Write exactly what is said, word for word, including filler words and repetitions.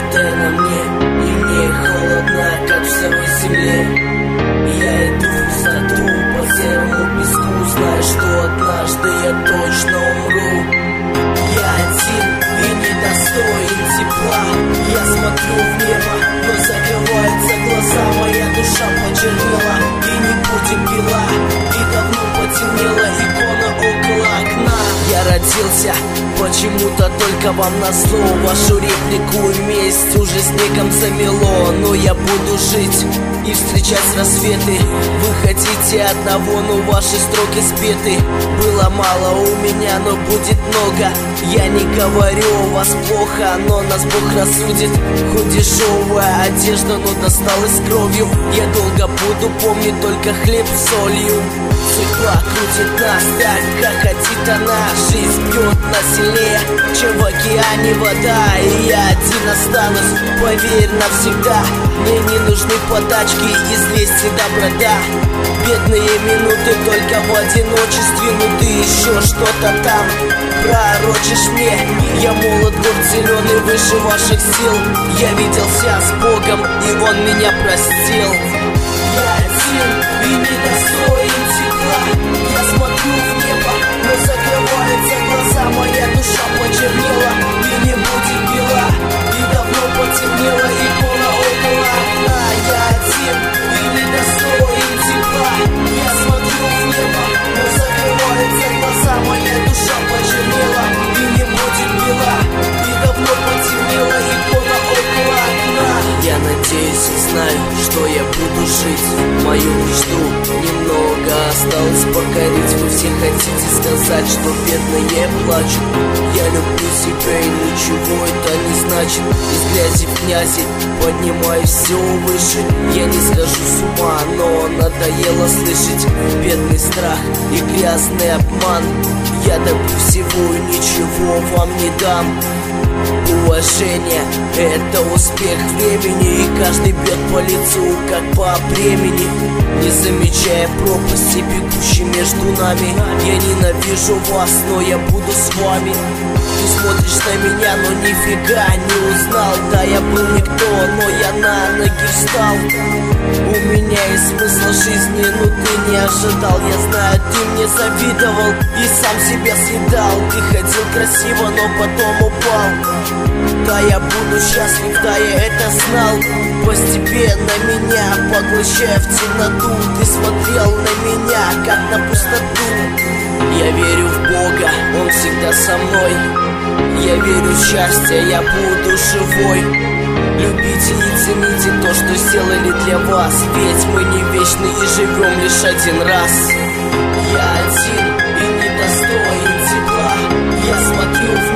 дай на мне, и мне холодно, как в сырой земле. Я иду в пустоту по серому песку, зная, что однажды я точно умру. Я один и недостоин тепла. Я смотрю в небо, но закрываются глаза. Моя душа почернела и не будет бела, и давно потемнела икона около окна. Я родился почему-то только вам назло. Вашу реплику и месть уже снегом замело. Но я буду жить и встречать рассветы. Вы хотите одного, но ваши строки спеты. Было мало у меня, но будет много. Я не говорю у вас плохо, но нас Бог рассудит. Хоть дешевая одежда, но досталась кровью. Я долго буду помнить только хлеб с солью. Судьба крутит нас так, как хотит она. Жизнь бьет нас сильнее, чем в океане вода. И я один останусь, поверь, навсегда. Мне не нужны подачки, известий, доброта. Бедные минуты только в одиночестве. Ну ты еще что-то там пророчишь мне. Я молод, горд, зеленый, выше ваших сил. Я виделся с Богом, и Он меня простил. Я один и недостоин тепла. Я смотрю в небо, но закрываются глаза. Моя душа почернела и не будет бела, и давно потемнела икона около окна. Я один и недостоин тепла. Я смотрю в небо, но закрываются глаза. Моя душа почернела и не будет бела, и давно потемнела икона около окна. Я надеюсь и знаю, что я буду жить. Мою мечту немного осталось покорить. Вы все хотите сказать, что бедные плачут. Я люблю себя, и ничего это не значит. Из грязи в князи поднимаюсь все выше. Я не схожу с ума, но надоело слышать бедный страх и грязный обман. Я добью всего и ничего вам не дам. Уважение — это успех времени, и каждый бьет по лицу, как по бремени. Не замечая пропасти, бегущей между нами. Я ненавижу вас, но я буду с вами. Ты смотришь на меня, но нифига не узнал. Да, я был никто, но я на ноги встал. У меня есть смысл жизни, но ты не ожидал. Я знаю, ты мне завидовал и сам себя съедал. Ты ходил красиво, но потом упал. Да, я буду счастлив, да, я это знал. Постепенно меня поглощая в темноту. Ты смотрел на меня, как на пустоту. Я верю в Бога, Он всегда со мной. Я верю в счастье, я буду живой. Любите и цените то, что сделали для вас. Ведь мы не вечны и живем лишь один раз. Я один и недостоин тепла. Я смотрю в